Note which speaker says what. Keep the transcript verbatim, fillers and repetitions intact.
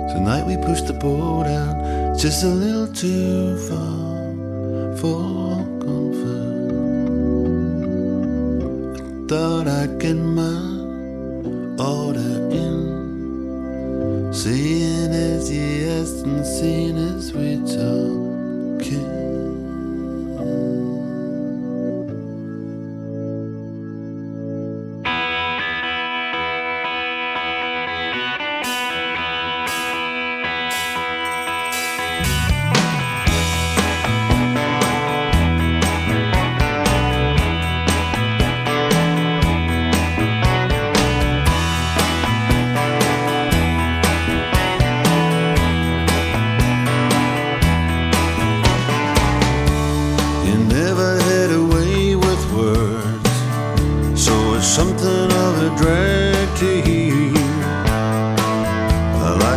Speaker 1: Tonight we pushed the boat out just a little too far for comfort. I thought I'd get my order in, seeing as ye asked and seen as we talking.